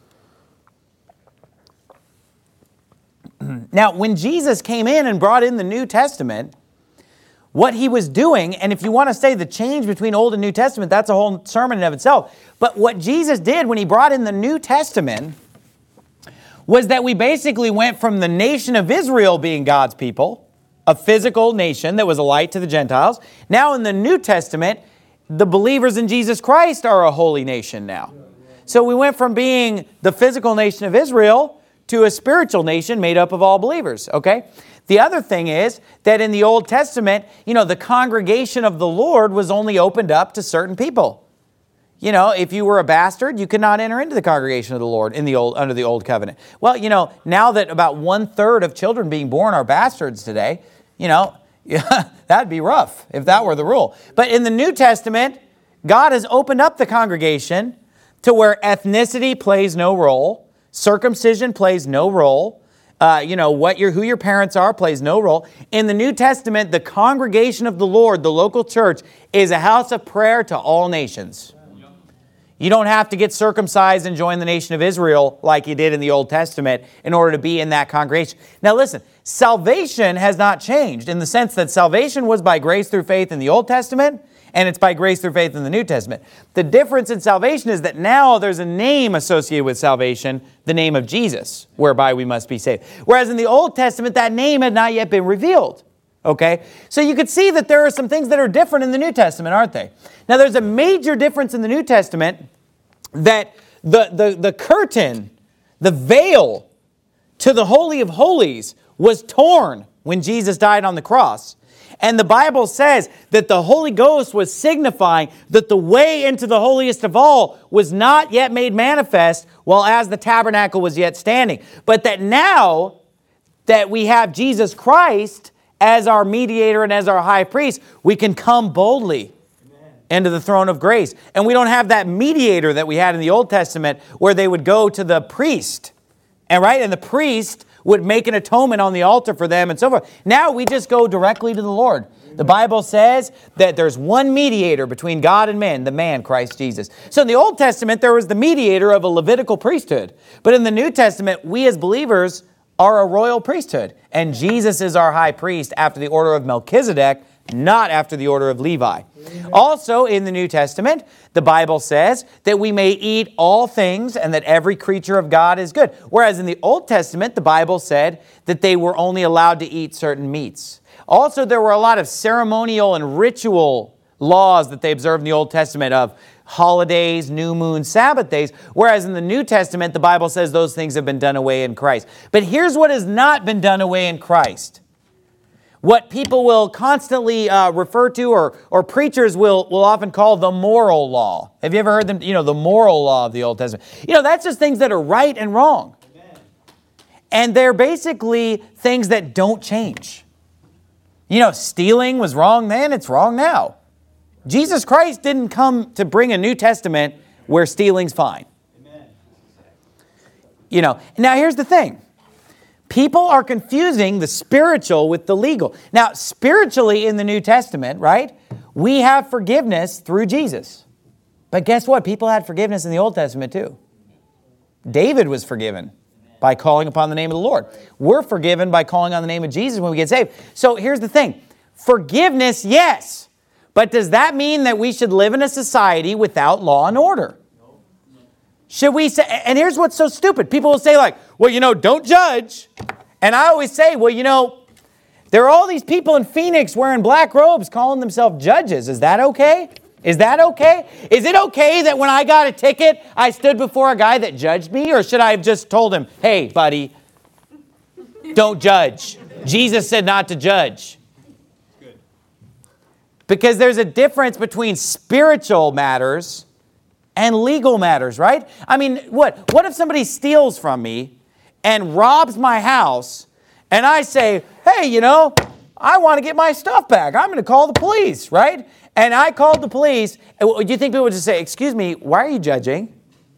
Now, when Jesus came in and brought in the New Testament, what he was doing, and if you want to say the change between Old and New Testament, that's a whole sermon in of itself. But what Jesus did when he brought in the New Testament was that we basically went from the nation of Israel being God's people, a physical nation that was a light to the Gentiles. Now in the New Testament, the believers in Jesus Christ are a holy nation now. So we went from being the physical nation of Israel to a spiritual nation made up of all believers, okay? The other thing is that in the Old Testament, the congregation of the Lord was only opened up to certain people. If you were a bastard, you could not enter into the congregation of the Lord under the Old Covenant. Well, now that about 1/3 of children being born are bastards today, that'd be rough if that were the rule. But in the New Testament, God has opened up the congregation to where ethnicity plays no role. Circumcision plays no role. Who your parents are plays no role. In the New Testament, the congregation of the Lord, the local church, is a house of prayer to all nations. You don't have to get circumcised and join the nation of Israel like you did in the Old Testament in order to be in that congregation. Now listen, salvation has not changed in the sense that salvation was by grace through faith in the Old Testament, and it's by grace through faith in the New Testament. The difference in salvation is that now there's a name associated with salvation, the name of Jesus, whereby we must be saved. Whereas in the Old Testament, that name had not yet been revealed. Okay? So you could see that there are some things that are different in the New Testament, aren't they? Now there's a major difference in the New Testament that the curtain, the veil to the Holy of Holies was torn when Jesus died on the cross. And the Bible says that the Holy Ghost was signifying that the way into the holiest of all was not yet made manifest while as the tabernacle was yet standing. But that now that we have Jesus Christ as our mediator and as our high priest, we can come boldly into the throne of grace. And we don't have that mediator that we had in the Old Testament where they would go to the priest. And the priest would make an atonement on the altar for them and so forth. Now we just go directly to the Lord. The Bible says that there's one mediator between God and men, the man, Christ Jesus. So in the Old Testament, there was the mediator of a Levitical priesthood. But in the New Testament, we as believers are a royal priesthood. And Jesus is our high priest after the order of Melchizedek, not after the order of Levi. Also in the New Testament, the Bible says that we may eat all things and that every creature of God is good. Whereas in the Old Testament, the Bible said that they were only allowed to eat certain meats. Also, there were a lot of ceremonial and ritual laws that they observed in the Old Testament of holidays, new moon, Sabbath days. Whereas in the New Testament, the Bible says those things have been done away in Christ. But here's what has not been done away in Christ. What people will constantly refer to or preachers will often call the moral law. Have you ever heard them, the moral law of the Old Testament? That's just things that are right and wrong. Amen. And they're basically things that don't change. Stealing was wrong then, it's wrong now. Jesus Christ didn't come to bring a New Testament where stealing's fine. Amen. Now here's the thing. People are confusing the spiritual with the legal. Now, spiritually in the New Testament, right, we have forgiveness through Jesus. But guess what? People had forgiveness in the Old Testament too. David was forgiven by calling upon the name of the Lord. We're forgiven by calling on the name of Jesus when we get saved. So here's the thing. Forgiveness, yes. But does that mean that we should live in a society without law and order? Should we say, and here's what's so stupid. People will say don't judge. And I always say, there are all these people in Phoenix wearing black robes calling themselves judges. Is that okay? Is that okay? Is it okay that when I got a ticket, I stood before a guy that judged me? Or should I have just told him, hey, buddy, don't judge. Jesus said not to judge. Because there's a difference between spiritual matters and legal matters, right? I mean, what if somebody steals from me and robs my house and I say, hey, I want to get my stuff back. I'm going to call the police, right? And I called the police. Do you think people would just say, excuse me, why are you judging?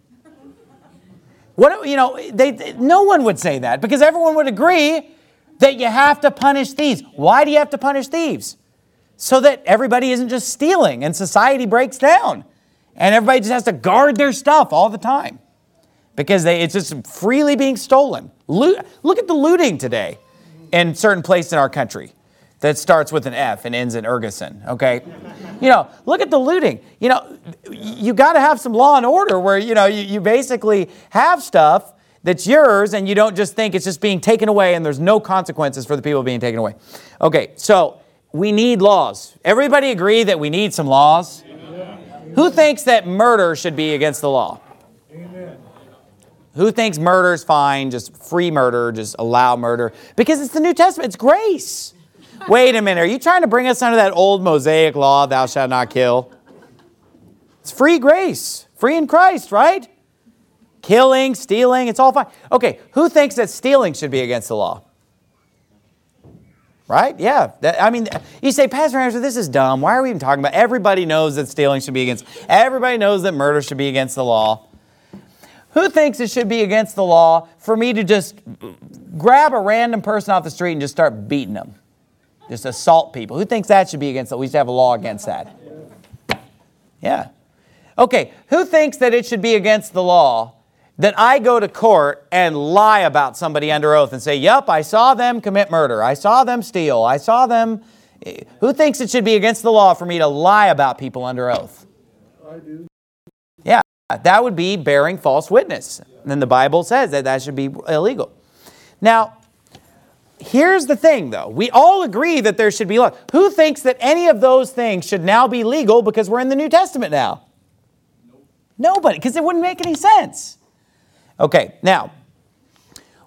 No one would say that because everyone would agree that you have to punish thieves. Why do you have to punish thieves? So that everybody isn't just stealing and society breaks down. And everybody just has to guard their stuff all the time because it's just freely being stolen. Look at the looting today in certain places in our country that starts with an F and ends in Ergeson, okay? Look at the looting. You got to have some law and order where, you basically have stuff that's yours and you don't just think it's just being taken away and there's no consequences for the people being taken away. Okay, so we need laws. Everybody agree that we need some laws? Who thinks that murder should be against the law? Amen. Who thinks murder's fine, just free murder, just allow murder? Because it's the New Testament, it's grace. Wait a minute, are you trying to bring us under that old Mosaic law, thou shalt not kill? It's free grace, free in Christ, right? Killing, stealing, it's all fine. Okay, who thinks that stealing should be against the law? Right? Yeah. You say, Pastor Anderson, this is dumb. Why are we even talking about it? Everybody knows that stealing should be against. Everybody knows that murder should be against the law. Who thinks it should be against the law for me to just grab a random person off the street and just start beating them? Just assault people. Who thinks that should be against the law? We should have a law against that. Yeah. Okay. Who thinks that it should be against the law that I go to court and lie about somebody under oath and say, yep, I saw them commit murder. I saw them steal. I saw them. Who thinks it should be against the law for me to lie about people under oath? I do. Yeah, that would be bearing false witness. And then the Bible says that should be illegal. Now, here's the thing, though. We all agree that there should be law. Who thinks that any of those things should now be legal because we're in the New Testament now? Nobody, because it wouldn't make any sense. Okay, now,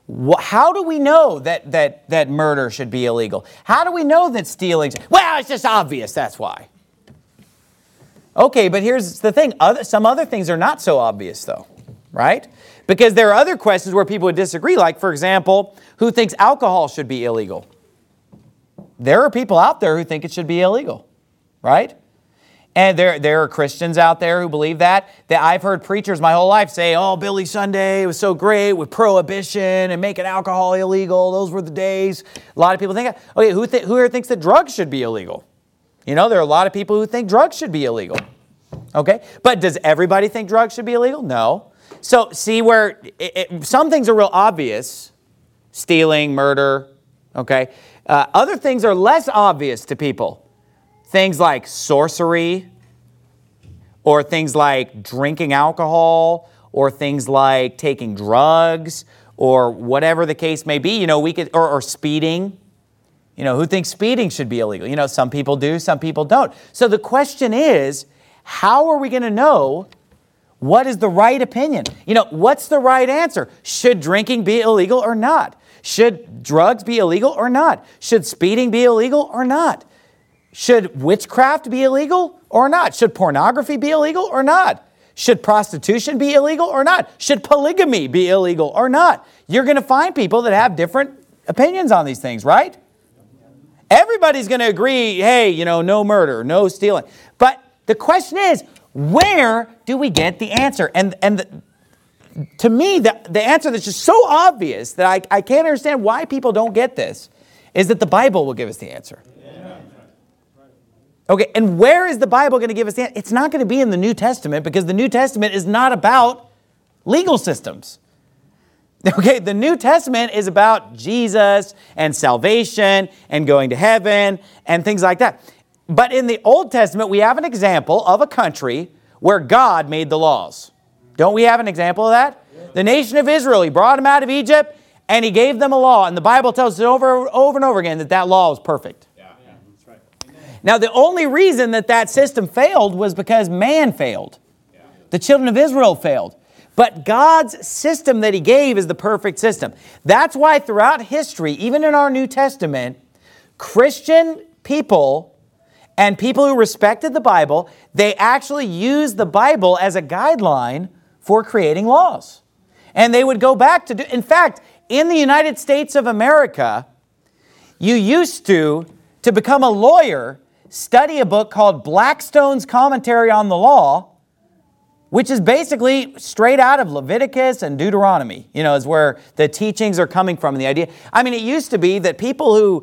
How do we know that murder should be illegal? How do we know that stealing? Well, it's just obvious, that's why. Okay, but here's the thing. Some other things are not so obvious, though, right? Because there are other questions where people would disagree. Like, for example, who thinks alcohol should be illegal? There are people out there who think it should be illegal, right? And there are Christians out there who believe that. That I've heard preachers my whole life say, oh, Billy Sunday was so great with prohibition and making alcohol illegal. Those were the days. A lot of people think, okay, who here thinks that drugs should be illegal? You know, there are a lot of people who think drugs should be illegal. Okay, but does everybody think drugs should be illegal? No. So see where some things are real obvious. Stealing, murder, okay. Other things are less obvious to people. Things like sorcery, or things like drinking alcohol, or things like taking drugs, or whatever the case may be. You know, we could, or speeding. You know, who thinks speeding should be illegal? You know, some people do, some people don't. So the question is, how are we going to know what is the right opinion? You know, what's the right answer? Should drinking be illegal or not? Should drugs be illegal or not? Should speeding be illegal or not? Should witchcraft be illegal or not? Should pornography be illegal or not? Should prostitution be illegal or not? Should polygamy be illegal or not? You're going to find people that have different opinions on these things, right? Everybody's going to agree, hey, you know, no murder, no stealing. But the question is, where do we get the answer? To me, the answer that's just so obvious that I can't understand why people don't get this is that the Bible will give us the answer. Okay, and where is the Bible going to give us the answer? It's not going to be in the New Testament, because the New Testament is not about legal systems. Okay, the New Testament is about Jesus and salvation and going to heaven and things like that. But in the Old Testament, we have an example of a country where God made the laws. Don't we have an example of that? Yeah. The nation of Israel, He brought them out of Egypt and He gave them a law. And the Bible tells us over and over again that law was perfect. Yeah. Yeah. That's right. Now, the only reason that system failed was because man failed. Yeah. The children of Israel failed. But God's system that He gave is the perfect system. That's why throughout history, even in our New Testament, Christian people and people who respected the Bible, they actually used the Bible as a guideline for creating laws. And they would go back to in fact, in the United States of America, you used to become a lawyer, study a book called Blackstone's Commentary on the Law, which is basically straight out of Leviticus and Deuteronomy. You know, is where the teachings are coming from, and the idea. I mean, it used to be that people who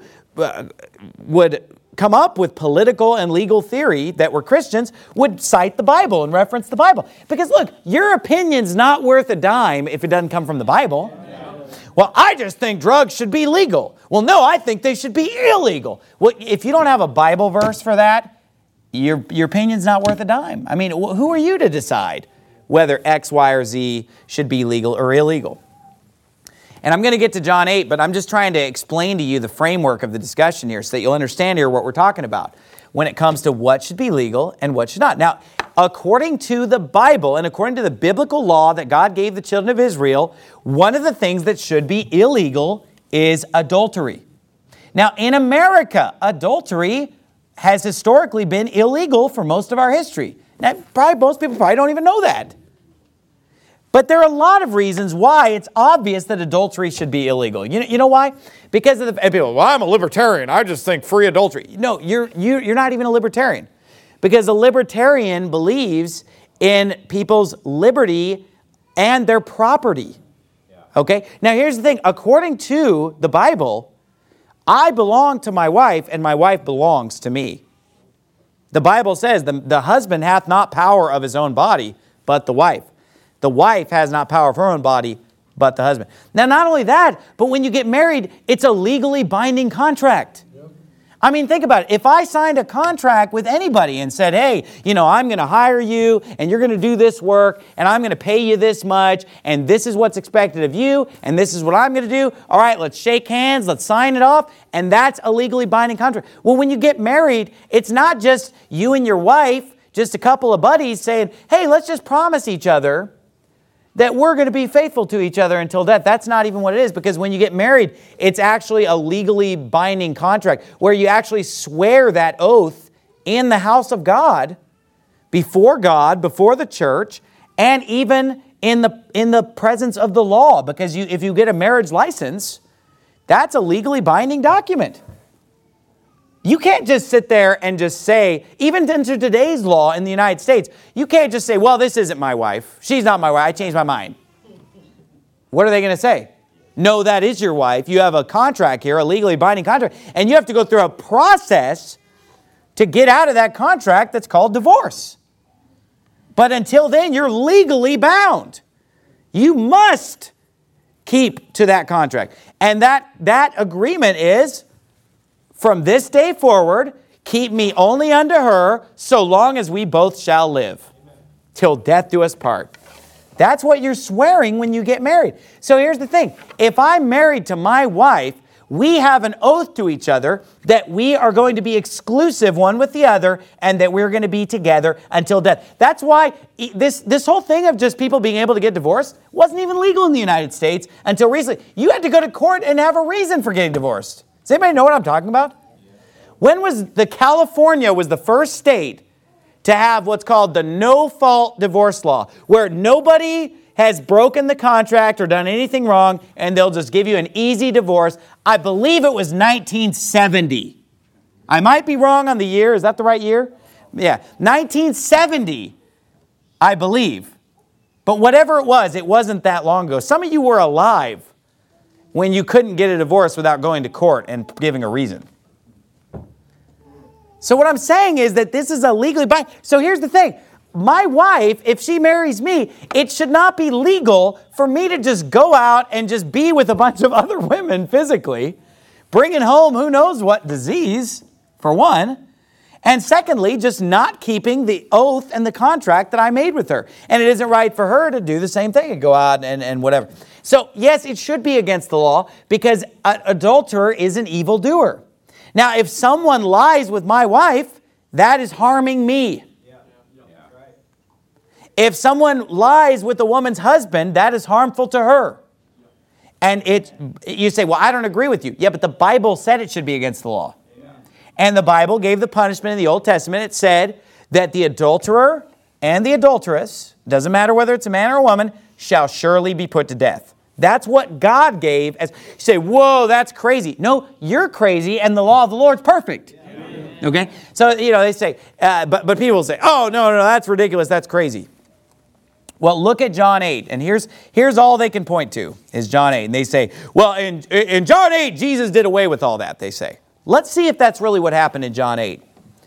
would come up with political and legal theory that were Christians would cite the Bible and reference the Bible. Because look, your opinion's not worth a dime if it doesn't come from the Bible. Well, I just think drugs should be legal. Well, no, I think they should be illegal. Well, if you don't have a Bible verse for that, your opinion's not worth a dime. I mean, who are you to decide whether X, Y, or Z should be legal or illegal? And I'm going to get to John 8, but I'm just trying to explain to you the framework of the discussion here so that you'll understand here what we're talking about when it comes to what should be legal and what should not. Now, according to the Bible and according to the biblical law that God gave the children of Israel, one of the things that should be illegal is adultery. Now, in America, adultery has historically been illegal for most of our history. Now, most people probably don't even know that. But there are a lot of reasons why it's obvious that adultery should be illegal. You know why? Because of the people. Well, I'm a libertarian. I just think free adultery. No, you're not even a libertarian, because a libertarian believes in people's liberty and their property. Okay. Now here's the thing. According to the Bible, I belong to my wife, and my wife belongs to me. The Bible says the husband hath not power of his own body, but the wife. The wife has not power of her own body, but the husband. Now, not only that, but when you get married, it's a legally binding contract. Yep. I mean, think about it. If I signed a contract with anybody and said, hey, you know, I'm going to hire you, and you're going to do this work, and I'm going to pay you this much, and this is what's expected of you, and this is what I'm going to do. All right, let's shake hands, let's sign it off, and that's a legally binding contract. Well, when you get married, it's not just you and your wife, just a couple of buddies saying, hey, let's just promise each other that we're going to be faithful to each other until death. That's not even what it is, because when you get married, it's actually a legally binding contract where you actually swear that oath in the house of God, before the church, and even in the presence of the law. Because if you get a marriage license, that's a legally binding document. You can't just sit there and just say, even into today's law in the United States, you can't just say, well, this isn't my wife. She's not my wife. I changed my mind. What are they going to say? No, that is your wife. You have a contract here, a legally binding contract, and you have to go through a process to get out of that contract that's called divorce. But until then, you're legally bound. You must keep to that contract. And that agreement is, from this day forward, keep me only unto her, so long as we both shall live, till death do us part. That's what you're swearing when you get married. So here's the thing. If I'm married to my wife, we have an oath to each other that we are going to be exclusive one with the other and that we're going to be together until death. That's why this whole thing of just people being able to get divorced wasn't even legal in the United States until recently. You had to go to court and have a reason for getting divorced. Does anybody know what I'm talking about? When was California was the first state to have what's called the no-fault divorce law, where nobody has broken the contract or done anything wrong, and they'll just give you an easy divorce. I believe it was 1970. I might be wrong on the year. Is that the right year? Yeah, 1970, I believe. But whatever it wasn't that long ago. Some of you were alive when you couldn't get a divorce without going to court and giving a reason. So what I'm saying is that this is a legally binding. So here's the thing. My wife, if she marries me, it should not be legal for me to just go out and just be with a bunch of other women physically, bringing home who knows what disease, for one. And secondly, just not keeping the oath and the contract that I made with her. And it isn't right for her to do the same thing and go out and whatever. So yes, it should be against the law because an adulterer is an evildoer. Now, if someone lies with my wife, that is harming me. If someone lies with a woman's husband, that is harmful to her. And you say, well, I don't agree with you. Yeah, but the Bible said it should be against the law. And the Bible gave the punishment in the Old Testament. It said that the adulterer and the adulteress, doesn't matter whether it's a man or a woman, shall surely be put to death. That's what God gave. You say, whoa, that's crazy. No, you're crazy and the law of the Lord's perfect. Amen. Okay? So, they say, but people say, oh, no, that's ridiculous. That's crazy. Well, look at John 8. And here's all they can point to is John 8. And they say, well, in John 8, Jesus did away with all that, they say. Let's see if that's really what happened in John 8.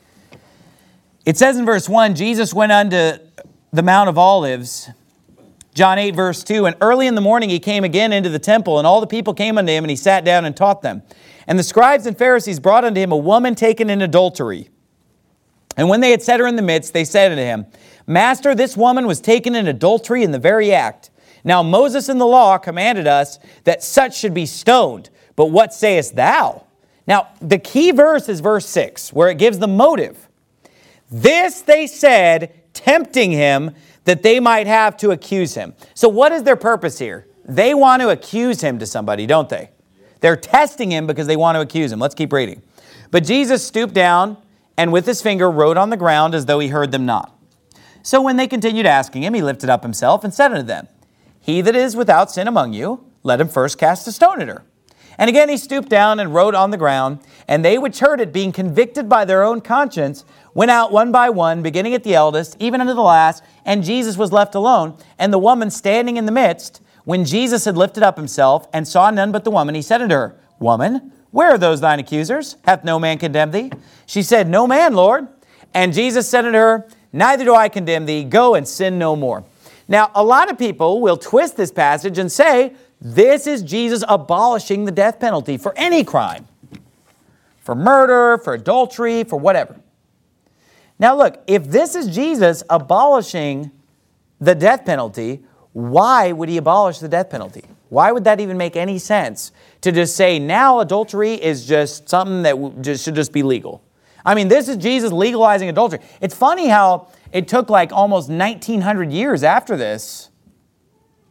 It says in verse 1, Jesus went unto the Mount of Olives. John 8, verse 2, and early in the morning he came again into the temple, and all the people came unto him, and he sat down and taught them. And the scribes and Pharisees brought unto him a woman taken in adultery. And when they had set her in the midst, they said unto him, Master, this woman was taken in adultery in the very act. Now Moses in the law commanded us that such should be stoned. But what sayest thou? Now, the key verse is verse 6, where it gives the motive. This they said, tempting him, that they might have to accuse him. So what is their purpose here? They want to accuse him to somebody, don't they? They're testing him because they want to accuse him. Let's keep reading. But Jesus stooped down and with his finger wrote on the ground as though he heard them not. So when they continued asking him, he lifted up himself and said unto them, He that is without sin among you, let him first cast a stone at her. And again he stooped down and wrote on the ground, and they which heard it, being convicted by their own conscience, went out one by one, beginning at the eldest, even unto the last, and Jesus was left alone, and the woman standing in the midst. When Jesus had lifted up himself, and saw none but the woman, he said unto her, Woman, where are those thine accusers? Hath no man condemned thee? She said, No man, Lord. And Jesus said unto her, Neither do I condemn thee. Go and sin no more. Now, a lot of people will twist this passage and say, this is Jesus abolishing the death penalty for any crime. For murder, for adultery, for whatever. Now look, if this is Jesus abolishing the death penalty, why would he abolish the death penalty? Why would that even make any sense to just say now adultery is just something that should just be legal? I mean, this is Jesus legalizing adultery. It's funny how it took like almost 1900 years after this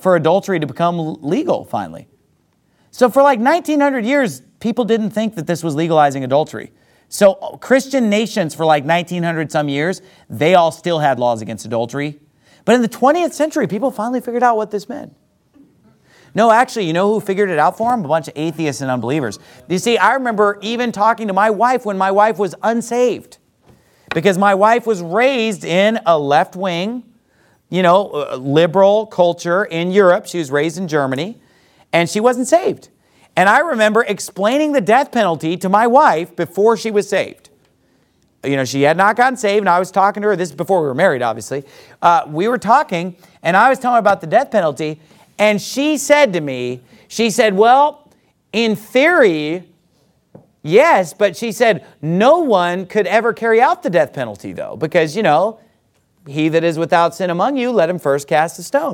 for adultery to become legal finally. So for like 1900 years, people didn't think that this was legalizing adultery. So Christian nations for like 1900 some years, they all still had laws against adultery. But in the 20th century, people finally figured out what this meant. No, actually, you know who figured it out for them? A bunch of atheists and unbelievers. You see, I remember even talking to my wife when my wife was unsaved. Because my wife was raised in a left-wing, liberal culture in Europe. She was raised in Germany, and she wasn't saved. And I remember explaining the death penalty to my wife before she was saved. She had not gotten saved, and I was talking to her. This is before we were married, obviously. We were talking, and I was telling her about the death penalty, and she said to me, well, in theory, yes, but she said, no one could ever carry out the death penalty, though, because, he that is without sin among you, let him first cast a stone.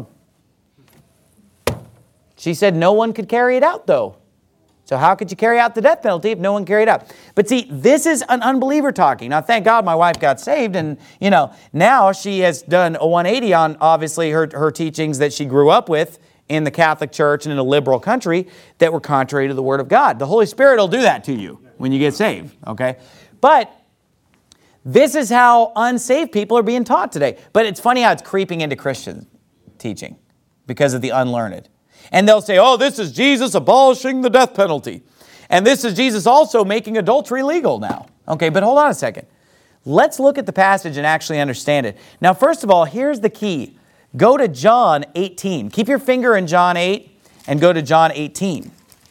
She said no one could carry it out, though. So how could you carry out the death penalty if no one carried it out? But see, this is an unbeliever talking. Now, thank God my wife got saved, and, now she has done a 180 on, obviously, her teachings that she grew up with in the Catholic Church and in a liberal country that were contrary to the Word of God. The Holy Spirit will do that to you when you get saved, okay? But this is how unsaved people are being taught today. But it's funny how it's creeping into Christian teaching because of the unlearned. And they'll say, oh, this is Jesus abolishing the death penalty. And this is Jesus also making adultery legal now. Okay, but hold on a second. Let's look at the passage and actually understand it. Now, first of all, here's the key. Go to John 18. Keep your finger in John 8 and go to John 18.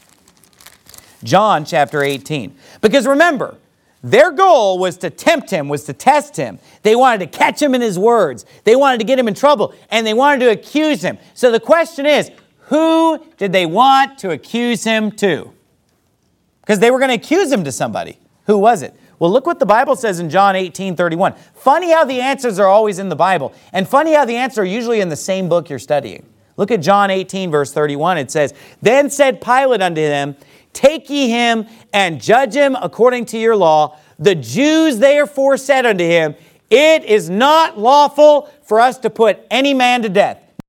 John chapter 18. Because remember, their goal was to tempt him, was to test him. They wanted to catch him in his words. They wanted to get him in trouble, and they wanted to accuse him. So the question is, who did they want to accuse him to? Because they were going to accuse him to somebody. Who was it? Well, look what the Bible says in John 18:31. Funny how the answers are always in the Bible. And funny how the answers are usually in the same book you're studying. Look at John 18, verse 31. It says, Then said Pilate unto them, Take ye him and judge him according to your law. The Jews therefore said unto him, It is not lawful for us to put any man to death.